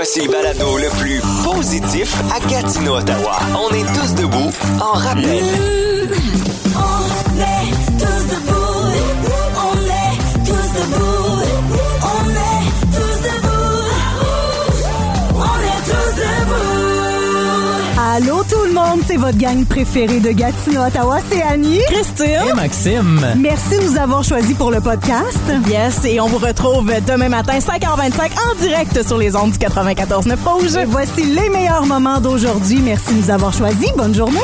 Voici le balado le plus positif à Gatineau, Ottawa. On est tous debout en rappel. On est tous debout. On est tous debout. On est tous debout. On est tous debout. Allô tout le monde, c'est votre gang préférée de Gatineau, Ottawa, c'est Annie, Christine et Maxime. Merci de nous avoir choisis pour le podcast. Yes, et on vous retrouve demain matin 5h25 en direct sur les ondes du 94.9 Rouge. Et voici les meilleurs moments d'aujourd'hui. Merci de nous avoir choisis. Bonne journée.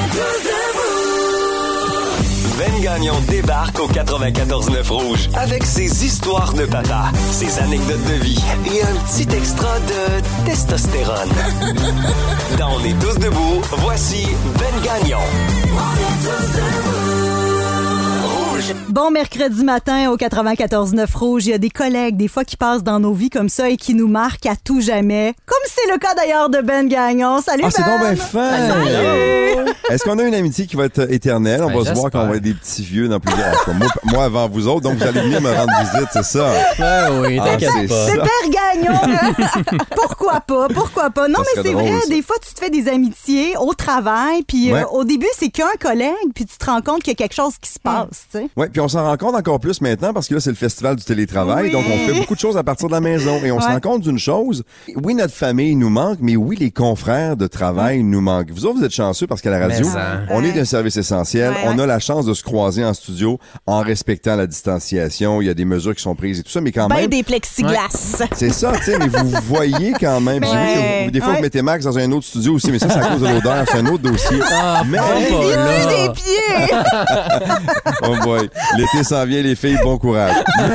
Ben Gagnon débarque au 94.9 Rouge avec ses histoires de papa, ses anecdotes de vie et un petit extra de testostérone. Dans On est tous debout, voici Ben Gagnon. On est tous debout. Rouge. Bon mercredi matin au 94.9 Rouge. Il y a des collègues, des fois, qui passent dans nos vies comme ça et qui nous marquent à tout jamais. Comme c'est le cas d'ailleurs de Ben Gagnon. Salut Ben! C'est donc bien fin! Salut! Est-ce qu'on a une amitié qui va être éternelle? On va se voir quand on va être des petits vieux dans plusieurs... moi avant vous autres, donc vous allez venir me rendre visite, c'est ça? Oui, t'inquiète pas. C'est Père Gagnon! Pourquoi pas? Pourquoi pas? Non, mais c'est drôle, vrai, ça. des fois, tu te fais des amitiés au travail, puis au début, c'est qu'un collègue, puis tu te rends compte qu'il y a quelque chose qui se passe, tu sais. Oui, puis on s'en rend compte encore plus maintenant parce que là, c'est le festival du télétravail. Oui. Donc, on fait beaucoup de choses à partir de la maison. Et on se rend compte d'une chose. Oui, notre famille nous manque, mais oui, les confrères de travail nous manquent. Vous autres, vous êtes chanceux parce qu'à la radio, on est un service essentiel. On a la chance de se croiser en studio en respectant la distanciation. Il y a des mesures qui sont prises et tout ça, mais quand même... des plexiglas. C'est ça, tu sais, mais vous voyez quand même. J'ai vu que des fois, vous mettez Max dans un autre studio aussi, mais ça, c'est à cause de l'odeur. C'est un autre dossier. Mais... des pieds! Oh boy. L'été s'en vient, les filles, bon courage.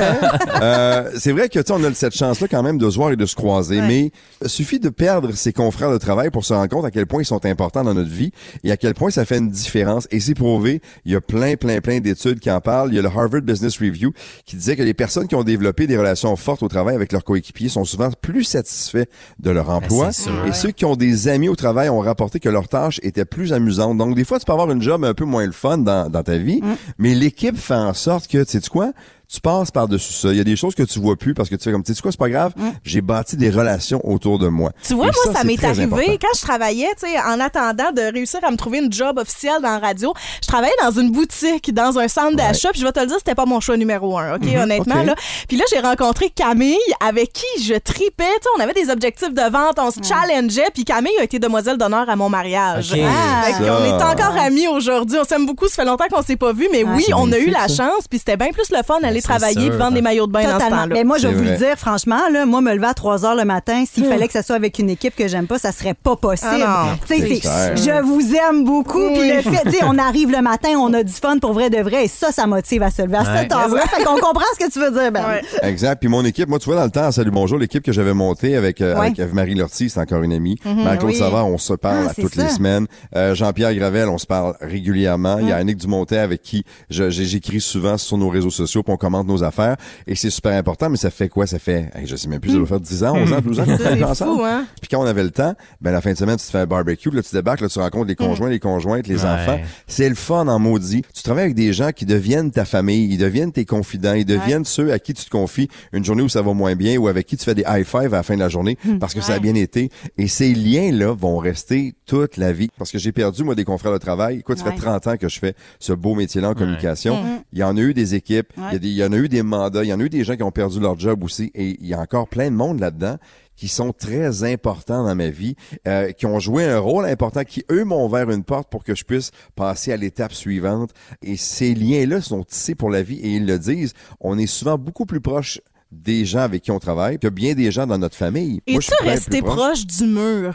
C'est vrai que, tu sais, on a cette chance-là quand même de se voir et de se croiser, mais il suffit de perdre ses confrères de travail pour se rendre compte à quel point ils sont importants dans notre vie et à quel point ça fait une différence. Et c'est prouvé. Il y a plein d'études qui en parlent. Il y a le Harvard Business Review qui disait que les personnes qui ont développé des relations fortes au travail avec leurs coéquipiers sont souvent plus satisfaits de leur emploi. Et ceux qui ont des amis au travail ont rapporté que leurs tâches étaient plus amusantes. Donc, des fois, tu peux avoir une job un peu moins le fun dans ta vie, mais l'équipe fait en sorte que, tu sais quoi? Tu passes par-dessus ça. Il y a des choses que tu vois plus parce que tu fais comme, tu sais quoi, c'est pas grave, j'ai bâti des relations autour de moi. Tu vois, et moi, ça m'est très arrivé important. quand je travaillais, tu sais, en attendant de réussir à me trouver une job officielle dans la radio. Je travaillais dans une boutique, dans un centre d'achat, puis je vais te le dire, c'était pas mon choix numéro 1, OK, honnêtement, là. Puis là, j'ai rencontré Camille, avec qui je tripais, tu sais, on avait des objectifs de vente, on se challengeait, puis Camille a été demoiselle d'honneur à mon mariage. OK. On est encore amis aujourd'hui, on s'aime beaucoup, ça fait longtemps qu'on s'est pas vus, mais oui, c'est on a eu magnifique, la ça. chance, puis c'était bien plus le fun d'aller c'est travailler, sûr. puis vendre des maillots de bain dans ce Totalement. temps-là. Mais moi, je vais C'est vous le vrai. dire, franchement, là, moi, me lever à 3h le matin, s'il fallait que ça soit avec une équipe que j'aime pas, ça serait pas possible. Ah non. Tu sais, C'est clair. je vous aime beaucoup. Puis le fait, tu sais, on arrive le matin, on a du fun pour vrai de vrai, et ça motive à se lever à 7h. Fait qu'on comprend ce que tu veux dire, Ben. Ouais. Exact. Puis mon équipe, moi, tu vois, dans le temps, Salut Bonjour, l'équipe que j'avais montée avec Marie Lortie, c'est encore une amie. Marie-Claude Oui. Savard, on se parle c'est toutes ça. les semaines. Jean-Pierre Gravel, on se parle régulièrement. Il y a Annick Dumontet avec qui j'écris souvent sur nos réseaux sociaux puis on commente nos affaires. Et c'est super important, mais ça fait quoi? Ça fait, je sais même plus, ça doit faire 10 ans, 11 ans, 12 ans qu'on travaille ensemble. fou, hein? Puis quand on avait le temps, ben la fin de semaine, tu te fais un barbecue, là, tu débarques, là, tu rencontres les conjoints, les conjointes, les enfants. C'est le fun en maudit. Tu travailles avec des gens qui deviennent ta famille, ils deviennent tes confidents, ils deviennent ceux à qui tu te confies une journée où ça va moins bien ou avec qui tu fais des high-five à la fin de la journée parce que ça a bien été. Et ces liens-là vont rester toute la vie. Parce que j'ai perdu, moi, des confrères de travail. Écoute, ça fait 30 ans que je fais ce beau métier-là en communication. Il y en a eu des équipes, il y en a eu des mandats, il y en a eu des gens qui ont perdu leur job aussi. Et il y a encore plein de monde là-dedans qui sont très importants dans ma vie, qui ont joué un rôle important, qui, eux, m'ont ouvert une porte pour que je puisse passer à l'étape suivante. Et ces liens-là sont tissés pour la vie et ils le disent. On est souvent beaucoup plus proche des gens avec qui on travaille que bien des gens dans notre famille. Moi, je Es-tu suis bien resté plus proche du mur?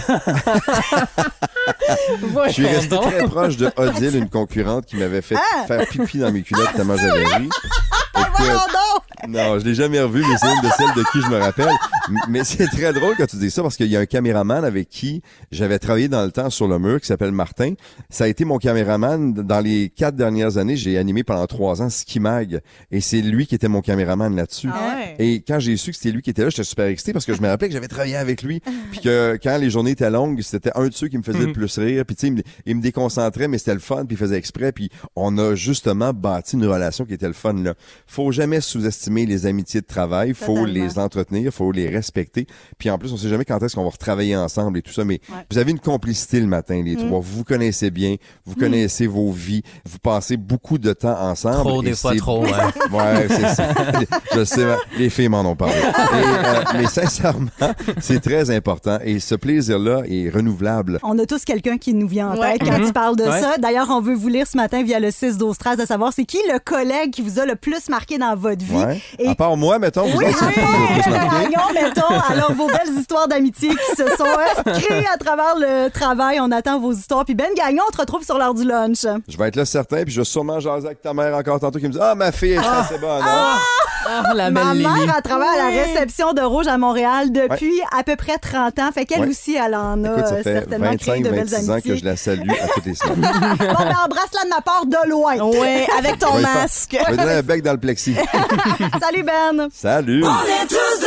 Je suis resté très proche de Odile, une concurrente qui m'avait fait faire pipi dans mes culottes tellement j'avais ri. Écoute, non, je l'ai jamais revu, mais c'est une de celles de qui je me rappelle. Mais c'est très drôle quand tu dis ça parce qu'il y a un caméraman avec qui j'avais travaillé dans le temps sur le mur qui s'appelle Martin. Ça a été mon caméraman dans les 4 dernières années. J'ai animé pendant 3 ans Ski Mag et c'est lui qui était mon caméraman là-dessus. Et quand j'ai su que c'était lui qui était là, j'étais super excité parce que je me rappelais que j'avais travaillé avec lui puis que quand les journées étaient longues, c'était un de ceux qui me faisait le plus rire. Puis tu sais, il me déconcentrait, mais c'était le fun puis il faisait exprès. Puis on a justement bâti une relation qui était le fun là. Faut faut jamais sous-estimer les amitiés de travail. Faut Totalement. les entretenir, faut les respecter. Puis en plus, on sait jamais quand est-ce qu'on va retravailler ensemble et tout ça. Mais vous avez une complicité le matin, les trois. Vous vous connaissez bien, vous connaissez vos vies, vous passez beaucoup de temps ensemble. Trop, des fois trop, ouais. Ouais, c'est ça. Je sais, les filles m'en ont parlé. Mais sincèrement, c'est très important et ce plaisir-là est renouvelable. On a tous quelqu'un qui nous vient en tête Ouais. quand tu parles de Ouais. ça. D'ailleurs, on veut vous lire ce matin via le 6-12-13 de savoir c'est qui le collègue qui vous a le plus marqué dans votre vie. Ouais. Et À part moi, mettons, vous oui, autres, c'est qui vous a le plus marqué? Gagnon, mettons. Alors, vos belles histoires d'amitié qui se sont créées à travers le travail. On attend vos histoires. Puis Ben Gagnon, on te retrouve sur l'heure du lunch. Je vais être là certain, puis je vais sûrement jaser avec ta mère encore tantôt qui me dit « Ah, ma fille est assez bonne. hein? Ah, la Ma belle Lily. mère, à travers la réception de Rouge à Montréal depuis à peu près 30 ans. Fait qu'elle Ouais. aussi, elle en a Écoute, ça fait certainement créé de belles 25-26 ans amitiés. que je la salue à toutes les semaines. Bon, ben, embrasse-la de ma part de loin. Ouais, avec ton Je vais lui faire- masque. Je vais lui donner un bec dans le plexi. Salut, Ben. Salut! On est tous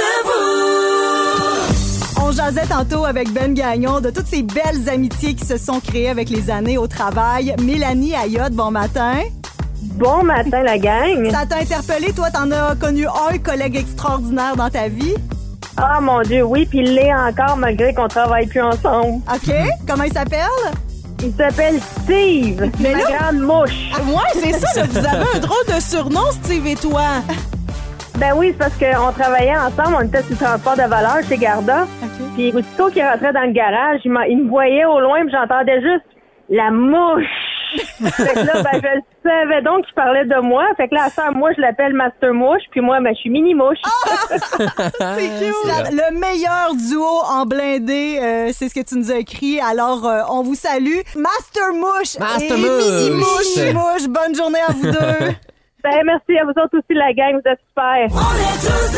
debout. On jasait tantôt avec Ben Gagnon de toutes ces belles amitiés qui se sont créées avec les années au travail. Mélanie Ayotte, bon matin. Bon matin, la gang. Ça t'a interpellé? Toi, t'en as connu un collègue extraordinaire dans ta vie? Ah, mon Dieu, oui, puis il l'est encore malgré qu'on travaille plus ensemble. OK. Comment il s'appelle? Il s'appelle Steve. Mais Ma là- grande mouche. Ouais, c'est ça, là, vous avez un drôle de surnom, Steve et toi. Ben oui, c'est parce qu'on travaillait ensemble, on était sur le transport de valeur chez Garda. Puis aussitôt qu'il rentrait dans le garage, il me voyait au loin, puis j'entendais juste la mouche. Fait que là, ben, je savais donc qu'il parlait de moi. Fait que là, à ça, moi, je l'appelle Master Mouche, puis moi, ben, je suis Mini Mouche. C'est cute. Le meilleur duo en blindé, c'est ce que tu nous as écrit. Alors, on vous salue. Master Mouche Master et Mini Mouche. Mouche. Bonne journée à vous deux. Ben, merci à vous autres aussi, la gang, vous êtes super. On est tous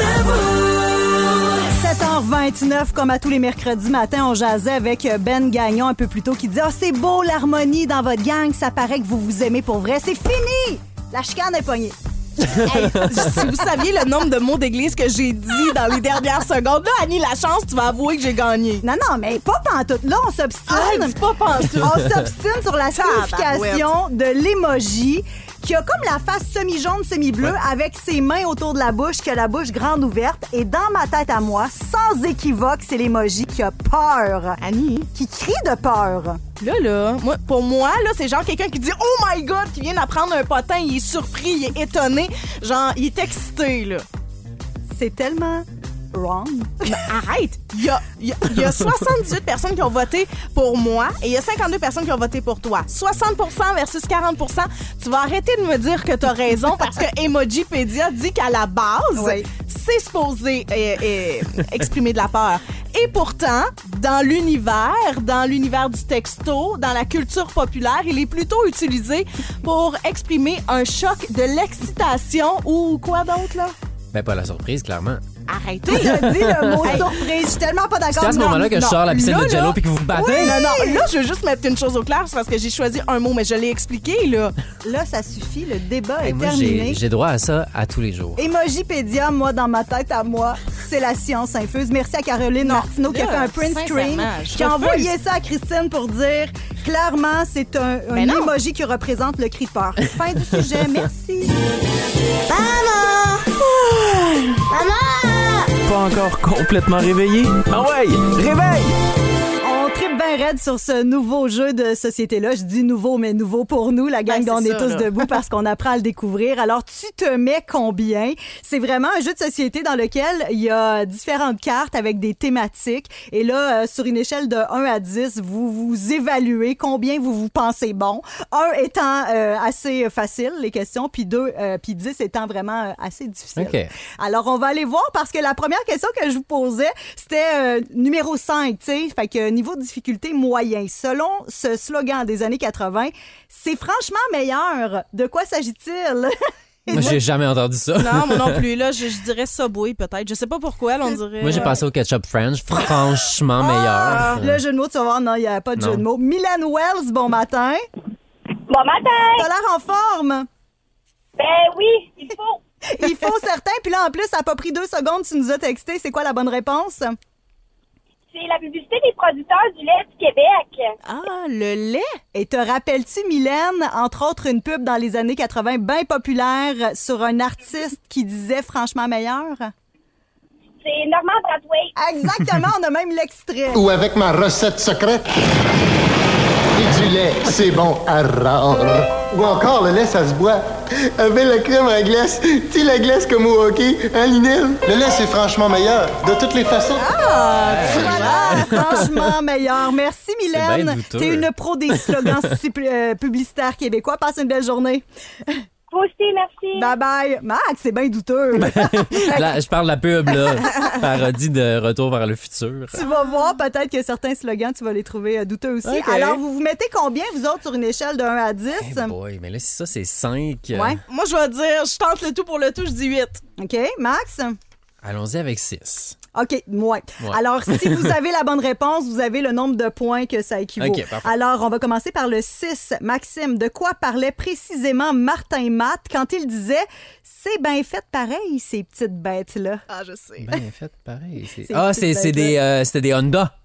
debout. 7h29, comme à tous les mercredis matins, on jasait avec Ben Gagnon un peu plus tôt qui dit « Ah, c'est beau l'harmonie dans votre gang, ça paraît que vous vous aimez pour vrai. C'est fini! La chicane est pognée. » Hey, si vous saviez le nombre de mots d'église que j'ai dit dans les dernières secondes, là, Annie, la chance, tu vas avouer que j'ai gagné. Non, non, mais pas pantoute. Là, on s'obstine. Ah, dis pas pantoute. On s'obstine sur la signification de l'emoji qui a comme la face semi-jaune, semi-bleue avec ses mains autour de la bouche, qui a la bouche grande ouverte. Et dans ma tête à moi, sans équivoque, c'est l'emoji qui a peur. Annie, Qui crie de peur. là, pour moi, là, c'est genre quelqu'un qui dit « Oh my God », qui vient d'apprendre un potin, il est surpris, il est étonné, genre, il est excité, là. C'est tellement wrong. Arrête! Il y a 78 personnes qui ont voté pour moi et il y a 52 personnes qui ont voté pour toi. 60% versus 40%. Tu vas arrêter de me dire que t'as raison parce que Emojipédia dit qu'à la base, Oui. c'est supposé exprimer de la peur. Et pourtant, dans l'univers du texto, dans la culture populaire, il est plutôt utilisé pour exprimer un choc de l'excitation ou quoi d'autre, là? Ben, pas la surprise, clairement. Arrêtez! Tu as dit le mot surprise. Je suis tellement pas d'accord. C'est à ce Non, moment-là que je non. sors la piscine Là, de Jello là. puis que vous vous battez. Non, non, là, je veux juste mettre une chose au clair, c'est parce que j'ai choisi un mot, mais je l'ai expliqué, là. Là, ça suffit. Le débat Hey, est moi, terminé. j'ai droit à ça à tous les jours. Emojipédia, moi, dans ma tête à moi, c'est la science infuse. Merci à Caroline Martineau qui a là, fait un print screen, sincèrement, je qui a refuse. envoyé ça à Christine pour dire clairement, c'est un Mais non. emoji qui représente le cri de peur. Fin du sujet. Merci. Pas encore complètement réveillé? Ah ouais, réveille! On tripe bien raide sur ce nouveau jeu de société-là. Je dis nouveau, mais nouveau pour nous, la gang Ben, dont on c'est est ça, tous là. debout parce qu'on apprend à le découvrir. Alors, tu te mets combien? C'est vraiment un jeu de société dans lequel il y a différentes cartes avec des thématiques. Et là, sur une échelle de 1 à 10, vous vous évaluez combien vous pensez bon. 1 étant assez facile, les questions, puis 10 étant vraiment assez difficile. OK. Alors, on va aller voir parce que la première question que je vous posais, c'était numéro 5, tu sais. Fait que niveau de difficulté moyen. Selon ce slogan des années 80, c'est franchement meilleur. De quoi s'agit-il? Moi, j'ai jamais entendu ça. Non, moi non plus. Là, je dirais Subway, peut-être. Je sais pas pourquoi, là, on dirait... Moi, j'ai pensé au ketchup French. Franchement meilleur. Le jeu de mots, tu vas voir, non, il n'y a pas de Non. jeu de mots. Mylène Wells, bon matin. Bon matin! T'as l'air en forme. Ben oui, il faut. Il faut certains. Puis là, en plus, ça n'a pas pris 2 secondes. Tu nous as texté. C'est quoi la bonne réponse? C'est la publicité des producteurs du lait du Québec. Ah, le lait? Et te rappelles-tu, Mylène, entre autres, une pub dans les années 80 bien populaire sur un artiste qui disait franchement meilleur? C'est Normand Brathwaite. Exactement, on a même l'extrait. Ou avec ma recette secrète. Et du lait, c'est bon à rare. Ou encore, le lait, ça se boit avec la crème à glace. Tu sais, la glace comme au hockey, hein, Linel? Le lait, c'est franchement meilleur, de toutes les façons. Ah, voilà, franchement meilleur. Merci, C'est Mylène. bien douteux. T'es une pro des slogans publicitaires québécois. Passe une belle journée. Vous aussi, merci. Bye-bye. Max, c'est bien douteux. Là, je parle de la pub, là. Parodie de Retour vers le futur. Tu vas voir, peut-être que certains slogans, tu vas les trouver douteux aussi. Ok. Alors, vous mettez combien, vous autres, sur une échelle de 1 à 10? Hey boy, mais là, si ça, c'est 5. Ouais. Moi, je vais dire, je tente le tout pour le tout, je dis 8. OK, Max? Allons-y avec 6. OK, ouais. Alors, si vous avez la bonne réponse, vous avez le nombre de points que ça équivaut. OK, parfait. Alors, on va commencer par le 6. Maxime, de quoi parlait précisément Martin Matt quand il disait « C'est bien fait pareil, ces petites bêtes-là Ah, je sais. Bien fait, pareil. C'est C'était des Honda.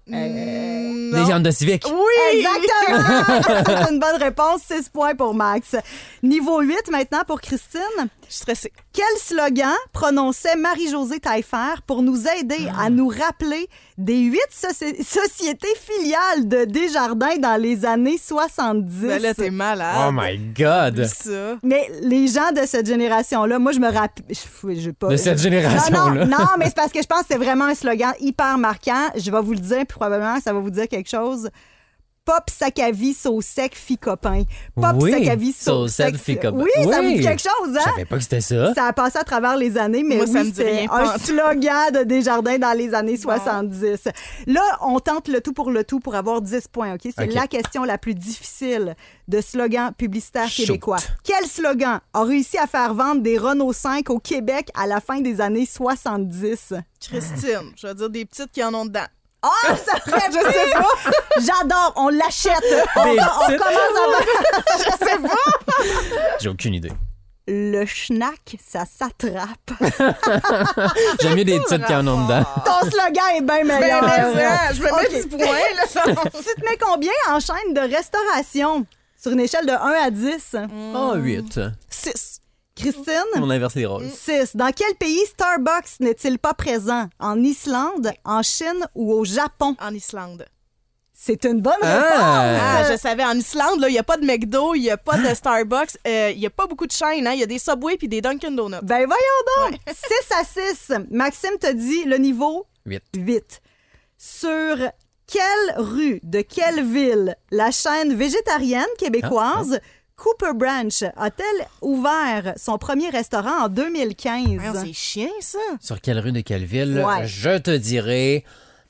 Des Honda Civic. Oui! Exactement! C'est une bonne réponse. 6 points pour Max. Niveau 8 maintenant pour Christine. Je suis stressée. Quel slogan prononçait Marie-Josée Taillefer pour nous aider à nous rappeler des 8 sociétés filiales de Desjardins dans les années 70? Ben là, t'es malade. Oh my God! Ça. Mais les gens de cette génération-là, moi, je me rappelle... De cette génération-là. Non, mais c'est parce que je pense que c'est vraiment un slogan hyper marquant. Je vais vous le dire, puis probablement que ça va vous dire quelque chose. Pop sac à vie, sauce sec, fille copain. Pop Oui, sac à vie, sauce sec, fille copain. Oui, ça vous dit Oui. quelque chose, Je hein? savais pas que c'était ça. Ça a passé à travers les années, mais Moi, ça me oui, dit c'était rien, un pantoute. slogan de Desjardins dans les années 70. Là, on tente le tout pour avoir 10 points, OK? C'est OK. la question la plus difficile de slogan publicitaire Shoot. québécois. Quel slogan a réussi à faire vendre des Renault 5 au Québec à la fin des années 70? Christine, je vais dire des petites qui en ont dedans. Ah, ça ferait Je sais pas. J'adore, on l'achète. On petites. commence à... Je sais pas. J'ai aucune idée. Le schnack, ça s'attrape. J'aime mieux des petites qui en ont dedans. Ton slogan est bien meilleur. Je me mets 10 points, là. Tu te mets combien en chaîne de restauration? Sur une échelle de 1 à 10? Ah, 8. 6. Christine? On a inversé les rôles. 6. Dans quel pays Starbucks n'est-il pas présent? En Islande, en Chine ou au Japon? En Islande. C'est une bonne Ah! réponse. Ah, je savais. En Islande, il n'y a pas de McDo, il n'y a pas de Starbucks, il n'y a pas beaucoup de chaînes. Il y a des Subway puis des Dunkin' Donuts. Ben voyons donc! 6 à 6. Maxime te dit le niveau 8. 8. Sur quelle rue de quelle ville la chaîne végétarienne québécoise Cooper Branch a-t-elle ouvert son premier restaurant en 2015? Ah, c'est chiant, ça. Sur quelle rue de quelle ville? Ouais. Je te dirais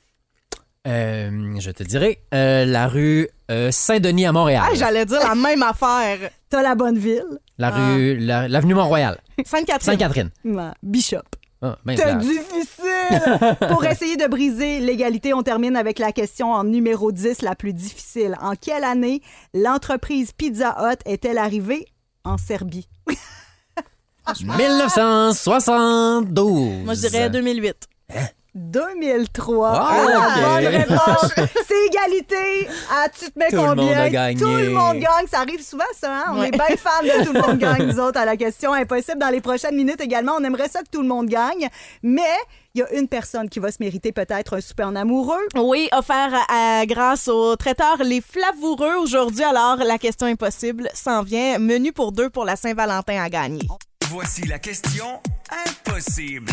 la rue Saint-Denis à Montréal. Ah, j'allais dire la même affaire. T'as la bonne ville? L'avenue Mont-Royal. Sainte-Catherine. Sainte-Catherine. Bishop. Ah, ben C'est plate. difficile! Pour essayer de briser l'égalité, on termine avec la question en numéro 10, la plus difficile. En quelle année l'entreprise Pizza Hut est-elle arrivée en Serbie? 1972. Moi, je dirais 2008. 2003. Ah, ok. Bonne réponse. C'est égalité. Ah, tu te mets Tout le combien? monde a gagné. Tout le monde gagne. Ça arrive souvent, ça. Hein? On est bien fans de tout le monde gagne, nous autres, à la question impossible. Dans les prochaines minutes également, on aimerait ça que tout le monde gagne. Mais il y a une personne qui va se mériter peut-être un souper en amoureux. Oui, offert grâce au traiteur Les Flavoureux aujourd'hui. Alors, la question impossible s'en vient. Menu pour 2 pour la Saint-Valentin à gagner. Voici la question impossible.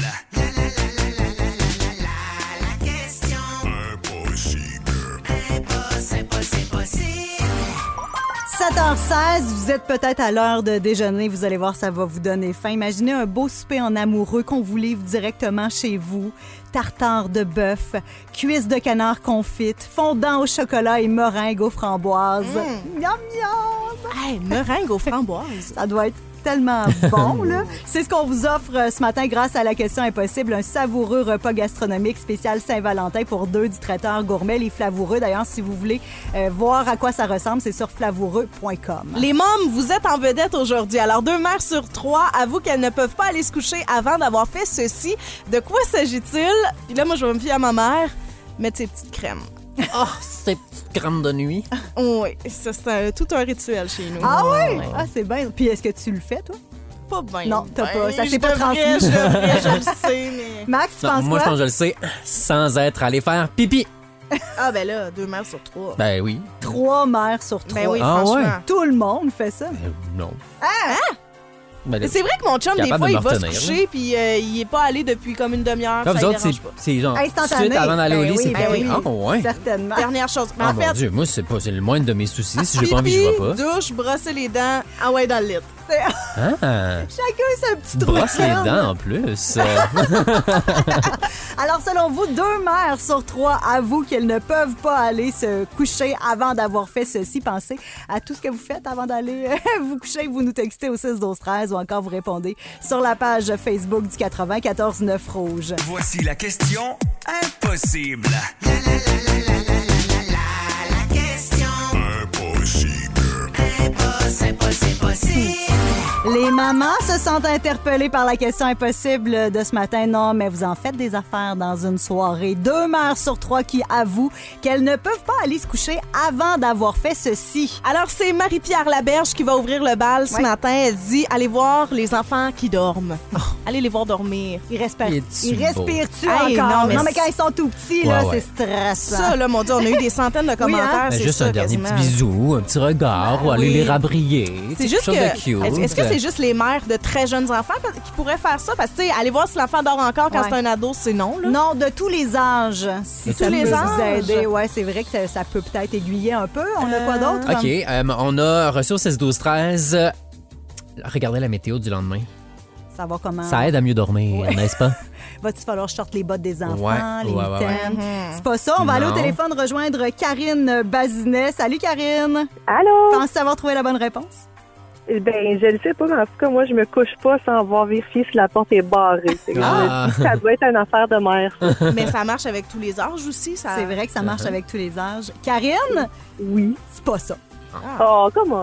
Impossible. 7h16, vous êtes peut-être à l'heure de déjeuner. Vous allez voir, ça va vous donner faim. Imaginez un beau souper en amoureux qu'on vous livre directement chez vous. Tartare de bœuf, cuisses de canard confite, fondant au chocolat et meringue aux framboises. Miam, miam! Hey, meringue aux framboises. Ça doit être tellement bon, là. C'est ce qu'on vous offre ce matin grâce à la question impossible. Un savoureux repas gastronomique spécial Saint-Valentin pour 2 du traiteur gourmet Les Flavoureux. D'ailleurs, si vous voulez voir à quoi ça ressemble, c'est sur flavoureux.com. Les mômes, vous êtes en vedette aujourd'hui. Alors, 2 mères sur 3 avouent qu'elles ne peuvent pas aller se coucher avant d'avoir fait ceci. De quoi s'agit-il? Puis là, moi, je vais me fier à ma mère. mettre ses petites crèmes. Oh, ces petites crèmes de nuit. Oui, ça, c'est tout un rituel chez nous. Ah oui? Ah, c'est bien. Puis est-ce que tu le fais, toi? Pas bien. Non, t'as pas. Ça Je s'est pas devrais, transmis. je le sais, mais... Max, tu Non, penses moi, quoi? je pense que je le sais, sans être allé faire pipi. Ah, ben là, 2 mères sur 3. Ben oui. 3 mères sur 3. Ben oui, Ah, franchement. ouais. Tout le monde fait ça. Non. Ah! Ben, Mais c'est vrai que mon chum, des capable fois, de il me va se retenir, coucher, puis il est pas allé depuis comme une demi-heure. Là, Ça vous le autres, dérange pas. c'est genre Instantané. suite avant d'aller au Ben lit, oui, c'est ben fait. oui. Ah, ouais. Certainement. Dernière chose. Mais Ah, en mon fait, Dieu, moi, c'est le moindre de mes soucis. Si j'ai pas envie, je vais pas. douche, brosser les dents, ah ouais, dans le lit. Ah, Chacun sa petite brosse les routine. dents en plus. Alors, selon vous, 2 mères sur 3 avouent qu'elles ne peuvent pas aller se coucher avant d'avoir fait ceci. Pensez à tout ce que vous faites avant d'aller vous coucher. Vous nous textez au 6-12-13 ou encore vous répondez sur la page Facebook du 94-9 Rouge. Voici la question impossible. La question impossible. Les mamans se sentent interpellées par la question impossible de ce matin. Non, mais vous en faites des affaires dans une soirée. 2 mères sur 3 qui avouent qu'elles ne peuvent pas aller se coucher avant d'avoir fait ceci. Alors, c'est Marie-Pierre Laberge qui va ouvrir le bal ce matin. Elle dit « Allez voir les enfants qui dorment. Allez les voir dormir. » Ils respirent. Es-tu Ils respirent-tu Hey, encore? non, mais quand ils sont tout petits, là, Ouais, ouais. c'est stressant. Ça, là, mon Dieu, on a eu des centaines de commentaires. Ben, c'est juste ça, un dernier quasiment. petit bisou, un petit regard, ou aller oui. les rabrier. C'est juste quelque chose de que. cute. Est-ce que c'est juste les mères de très jeunes enfants qui pourraient faire ça? Parce que, tu sais, aller voir si l'enfant dort encore quand Ouais. c'est un ado, c'est non, là. Non, de tous les âges. Si De ça tous les peut vous âges? aider. Ouais, c'est vrai que ça peut peut-être aiguiller un peu. On a quoi d'autre? OK, on a reçu au 16-12-13. Regardez la météo du lendemain. Ça va comment? Ça aide à mieux dormir, Ouais. n'est-ce pas? Va-tu falloir que je sorte les bottes des enfants, Ouais, les ouais, ouais, ouais. mitaines? C'est pas ça. On va aller au Non. téléphone rejoindre Karine Bazinet. Salut, Karine. Allô? Penses-tu avoir trouvé la bonne réponse? Ben, je le sais pas, mais en tout cas, moi, je me couche pas sans avoir vérifié si la porte est barrée. Fait que Ah. je me dis que ça doit être une affaire de mère. Mais ça marche avec tous les âges aussi. Ça... C'est vrai que ça marche avec tous les âges. Karine? Oui. C'est pas ça. Oh, comment?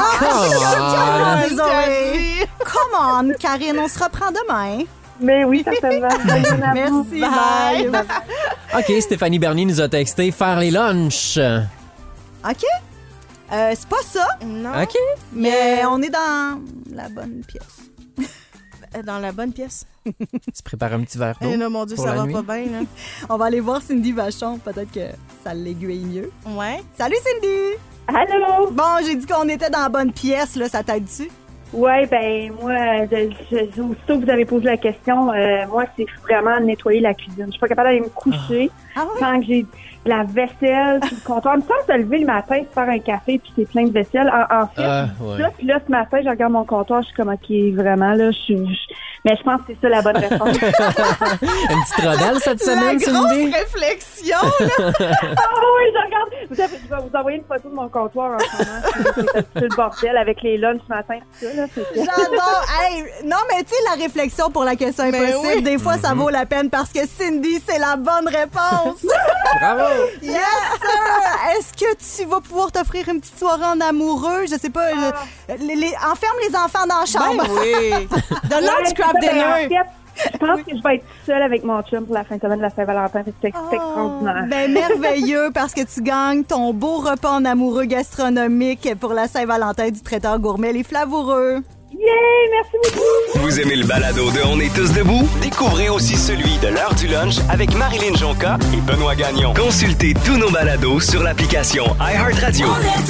Ah, je désolée. Come on, Karine, on se reprend demain. Mais oui, certainement. Merci, Bye. bye. OK, Stéphanie Bernier nous a texté faire les lunchs. OK. C'est pas ça, Non. OK. mais on est dans la bonne pièce. Dans la bonne pièce. Tu prépares un petit verre d'eau. Eh là, mon Dieu, pour ça la va nuit. pas bien, là. On va aller voir Cindy Vachon. Peut-être que ça l'aiguille mieux. Ouais. Salut, Cindy! Allô? Bon, j'ai dit qu'on était dans la bonne pièce, là. Ça t'aide-tu? Ouais, ben, moi, aussitôt que vous avez posé la question, moi, c'est vraiment nettoyer la cuisine. Je suis pas capable d'aller me coucher Ah ouais? tant que j'ai de la vaisselle sur le comptoir. Il me semble se lever le matin, se faire un café, puis c'est plein de vaisselle. En fait, Ouais. ça, puis là, ce matin, je regarde mon comptoir, je suis comme, OK, vraiment, là, mais je pense que c'est ça la bonne réponse. Une petite rondelle cette La semaine, grosse Cindy? réflexion, là. Ah oui, je regarde. Je vais vous envoyer une photo de mon comptoir en ce moment. C'est un petit peu le bordel avec les lunchs ce matin, tout ça, là. J'adore! Hey, non, mais tu sais, la réflexion pour la question Mais impossible, oui. des fois, ça vaut la peine parce que Cindy, c'est la bonne réponse! Bravo! Yes, sir! Est-ce que tu vas pouvoir t'offrir une petite soirée en amoureux? Je sais pas, enferme les enfants dans la chambre. Ben oui. Donne-leur Ouais, du craft c'est ça, ben, en dinner. fait, je pense que je vais être seule avec mon chum pour la fin de semaine de la Saint-Valentin. C'est Oh, extraordinaire. ben merveilleux parce que tu gagnes ton beau repas en amoureux gastronomique pour la Saint-Valentin du traiteur gourmet Les Flavoureux. Yeah! Merci beaucoup! Vous aimez le balado de On est tous debout? Découvrez aussi celui de l'heure du lunch avec Marilyn Jonca et Benoît Gagnon. Consultez tous nos balados sur l'application iHeartRadio.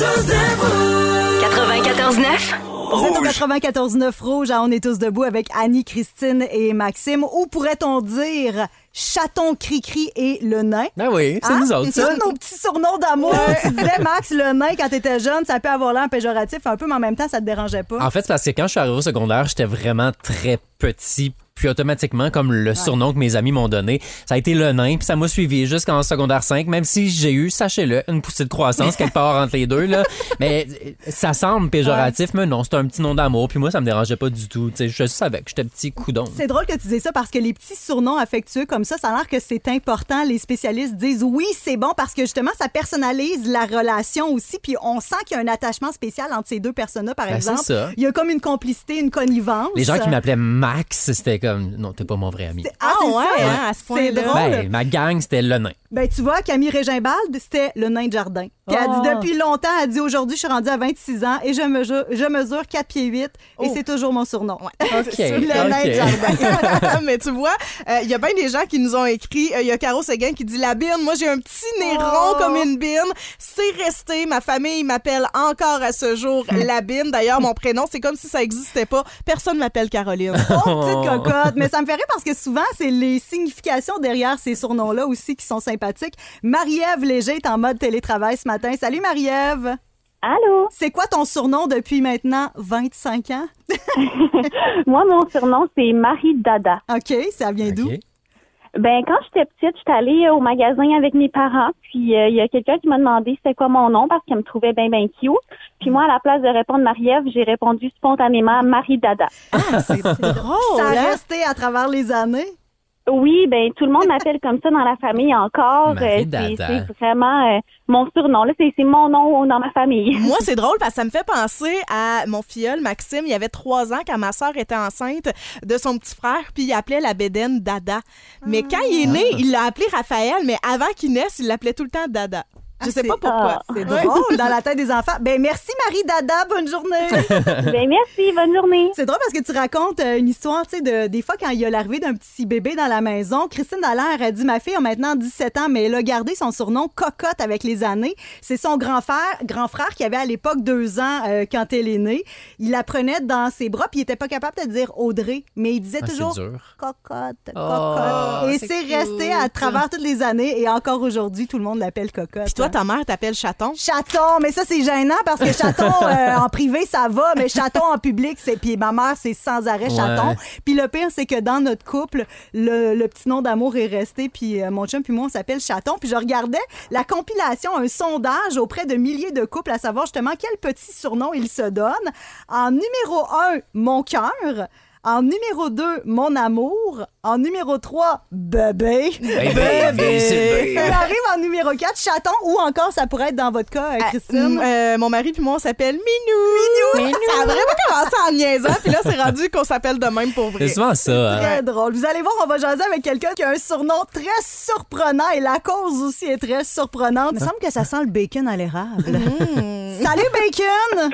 94.9. Vous êtes au Rouge. 94.9 Rouge, à On est tous debout avec Annie, Christine et Maxime. Ou pourrait-on dire Chaton, Cri-Cri et le nain? Ben oui, c'est Hein? nous autres, C'est ça. ça nos petits surnoms d'amour. Tu disais, Max, le nain, quand t'étais jeune, ça peut avoir l'air péjoratif un peu, mais en même temps, ça te dérangeait pas. En fait, c'est parce que quand je suis arrivé au secondaire, j'étais vraiment très petit. Puis automatiquement, comme le surnom que mes amis m'ont donné, ça a été le nain. Puis ça m'a suivi jusqu'en secondaire 5, même si j'ai eu, sachez-le, une poussée de croissance quelque part entre les deux. Là. Mais ça semble péjoratif, mais non, c'est un petit nom d'amour. Puis moi, ça me dérangeait pas du tout. Tu sais, je savais que j'étais petit coudon. C'est drôle que tu dises ça parce que les petits surnoms affectueux comme ça a l'air que c'est important. Les spécialistes disent oui, c'est bon parce que justement, ça personnalise la relation aussi. Puis on sent qu'il y a un attachement spécial entre ces deux personnes-là, par Ben, exemple. c'est ça. Il y a comme une complicité, une connivence. Les gens qui m'appelaient Max, c'était comme, non, t'es pas mon vrai ami. C'est ouais, ça? hein, à ce C'est point-là. drôle. Ben, ma gang, c'était le nain. Ben, tu vois, Camille Régimbald, c'était le nain de jardin. Puis elle dit depuis longtemps, elle dit aujourd'hui, je suis rendue à 26 ans et je mesure 4 pieds 8 et c'est toujours mon surnom. OK. Le nain de jardin. Mais tu vois, il y a bien des gens qui nous ont écrit. Il y a Caro Seguin qui dit la bine. Moi, j'ai un petit nez rond comme une bine. C'est resté. Ma famille m'appelle encore à ce jour la bine. D'ailleurs, mon prénom, c'est comme si ça n'existait pas. Personne m'appelle Caroline. Oh, petite cocotte. Mais ça me fait rire parce que souvent, c'est les significations derrière ces surnoms-là aussi qui sont sympathiques. Marie-Ève Léger est en mode télétravail ce matin. Salut Marie-Ève. Allô? C'est quoi ton surnom depuis maintenant 25 ans? Moi, mon surnom, c'est Marie Dada. OK, ça vient d'où? OK. Ben, quand j'étais petite, j'étais allée au magasin avec mes parents, puis il y a quelqu'un qui m'a demandé c'était quoi mon nom parce qu'elle me trouvait bien cute. Puis moi, à la place de répondre Marie-Ève, j'ai répondu spontanément Marie Dada. Ah, c'est drôle. Ça a resté à travers les années? Oui, ben tout le monde m'appelle comme ça dans la famille encore. Marie Dada. C'est vraiment mon surnom. Là, c'est mon nom dans ma famille. Moi, c'est drôle parce que ça me fait penser à mon filleul Maxime. Il y avait 3 ans quand ma sœur était enceinte de son petit frère, puis il appelait la bédaine Dada. Mais quand il est né, il l'a appelé Raphaël, mais avant qu'il naisse, il l'appelait tout le temps Dada. Je sais pas pourquoi. C'est drôle dans la tête des enfants. Ben merci Marie Dada, bonne journée. Ben merci, bonne journée. C'est drôle parce que tu racontes une histoire, tu sais, des fois quand il y a l'arrivée d'un petit bébé dans la maison. Christine Dallaire a dit, ma fille a maintenant 17 ans, mais elle a gardé son surnom Cocotte avec les années. C'est son grand frère qui avait à l'époque 2 ans quand elle est née. Il la prenait dans ses bras puis il était pas capable de dire Audrey, mais il disait toujours Cocotte, Cocotte. Et c'est resté à travers toutes les années et encore aujourd'hui, tout le monde l'appelle Cocotte. Puis toi, ta mère t'appelle Chaton? Chaton, mais ça, c'est gênant parce que chaton, en privé, ça va, mais chaton en public, c'est... Puis ma mère, c'est sans arrêt chaton. Puis le pire, c'est que dans notre couple, le petit nom d'amour est resté, puis mon chum puis moi, on s'appelle Chaton. Puis je regardais la compilation, un sondage auprès de milliers de couples à savoir justement quel petit surnom ils se donnent. En numéro 1, mon cœur. En numéro 2, mon amour. En numéro 3, bébé. Bébé. Il arrive en numéro 4, chaton, ou encore, ça pourrait être dans votre cas, Christine. Mon mari puis moi, on s'appelle Minou. Ça a vraiment commencé en niaisant, puis là, c'est rendu qu'on s'appelle de même pour vrai. C'est souvent ça. Très drôle. Vous allez voir, on va jaser avec quelqu'un qui a un surnom très surprenant et la cause aussi est très surprenante. Il me semble que ça sent le bacon à l'érable. Salut, bacon!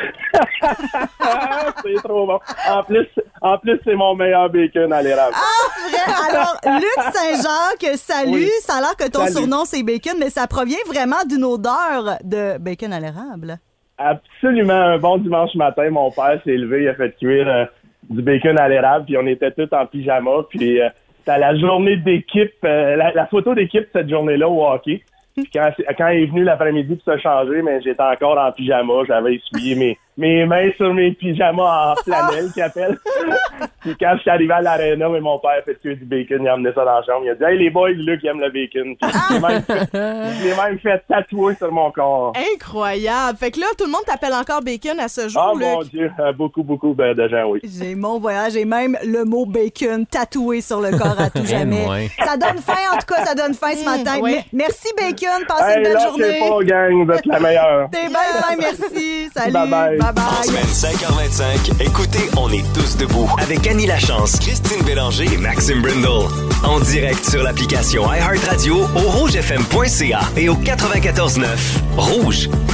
C'est trop bon. En plus, c'est mon meilleur bacon à l'érable. Ah, c'est vrai. Alors, Luc Saint-Jacques, salut. Oui. Ça a l'air que ton Salut. surnom, c'est bacon, mais ça provient vraiment d'une odeur de bacon à l'érable. Absolument. Un bon dimanche matin, mon père s'est levé, il a fait cuire du bacon à l'érable, puis on était tous en pyjama, puis c'était la journée d'équipe, la photo d'équipe cette journée-là au hockey. Puis quand il est venu l'après-midi pour se changer, mais j'étais encore en pyjama, j'avais essuyé mes mains sur mes pyjamas en flanelle qui appelle. Puis quand je suis arrivé à l'aréna, mais mon père a fait tuer du bacon, il a amené ça dans la chambre, il a dit « Hey les boys, Luc aime le bacon ». Puis je l'ai même fait tatouer sur mon corps. Incroyable. Fait que là, tout le monde t'appelle encore bacon à ce jour, Oh Luc. mon Dieu, beaucoup de gens, oui. J'ai mon voyage et même le mot bacon tatoué sur le corps à tout jamais. moins. Ça donne faim, en tout cas, ça donne faim ce matin. ouais. Merci, bacon. Passez une belle Lâchez journée. pas, gang, vous êtes la meilleure. T'es bien fin, merci. Salut. Bye-bye. En semaine 5h25, écoutez On est tous debout avec Annie Lachance, Christine Bélanger et Maxime Brindle. En direct sur l'application iHeartRadio au rougefm.ca et au 94.9 Rouge.